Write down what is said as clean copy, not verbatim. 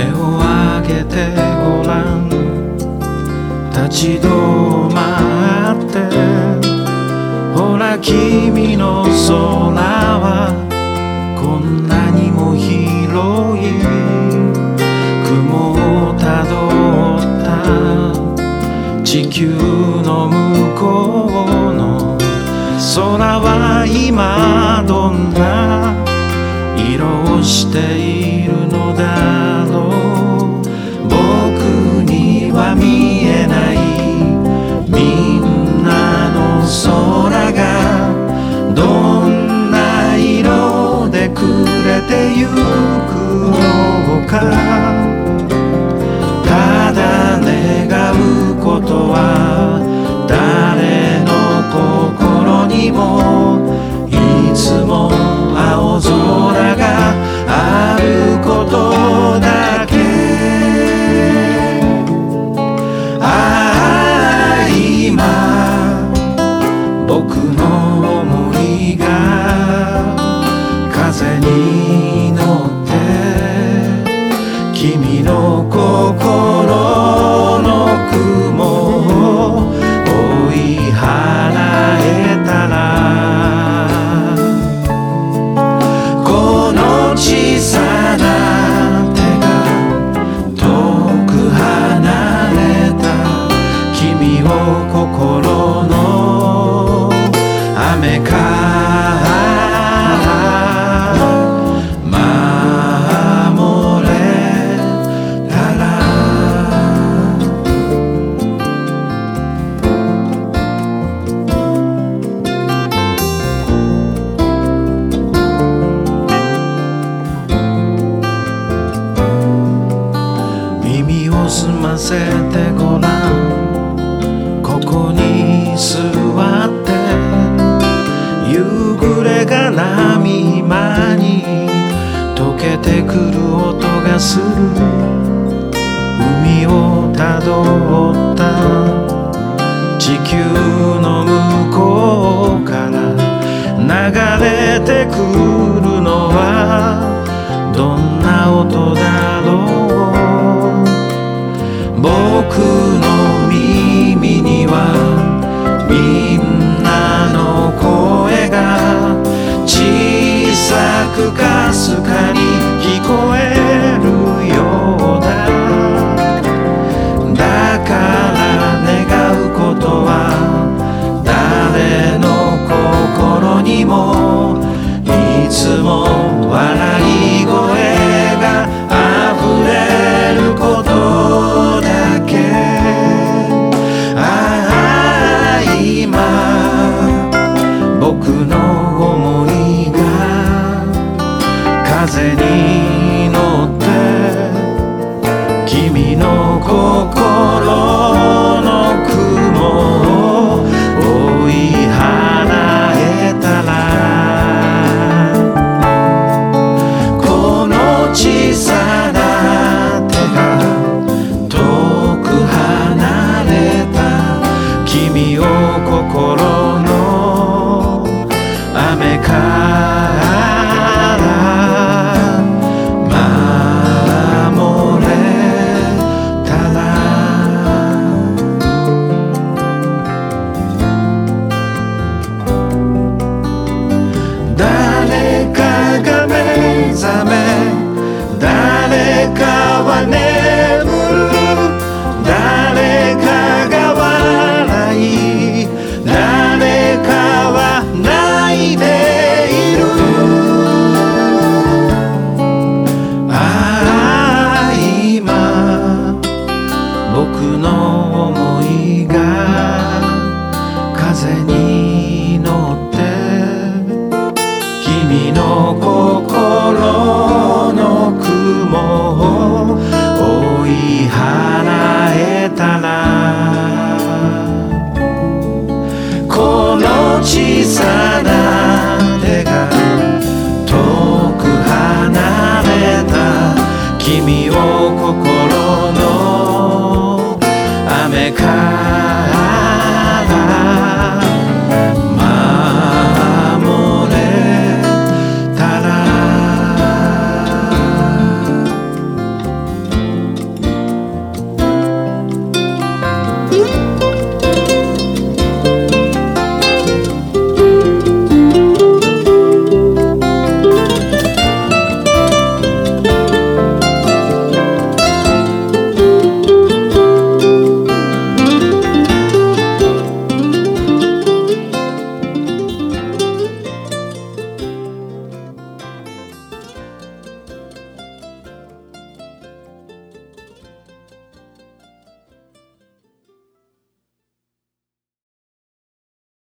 手を挙げてごらん、立ち止まって、ほら君の空はこんなにも広い。雲をたどった地球の向こうの空は今どんな色をしているのだろう。僕には見えないみんなの空がどんな色で暮れてゆくのか。ただ願うことは誰の心にもいつも青空があることだけ。ああ今僕の想いが風に乗って君の心の雲を追い払えたら、この小さな手が遠く離れた君を心の雨から守れたら。耳を澄ませてごらん、ここに座って夕暮れが波間に溶けてくる音がする。海をたどった地球の向こうから流れてくるのはどんな音だろう。僕の耳にはみんなの声が小さくかすかに聞こえるようだ。だから願うことは誰の心にもいつも笑い声があふれることだけ。ああ今僕の想いが風に乗って君の心の雲を追い払えたら、この小さな手が遠く離れた君を心の雨から守れたら。誰かが目覚め誰かは眠る、誰かが笑い誰かは泣いている。ああ今僕の想いが風に乗って君の心の雲を追い払えたら、この小さな手が遠く離れた君を心の雨から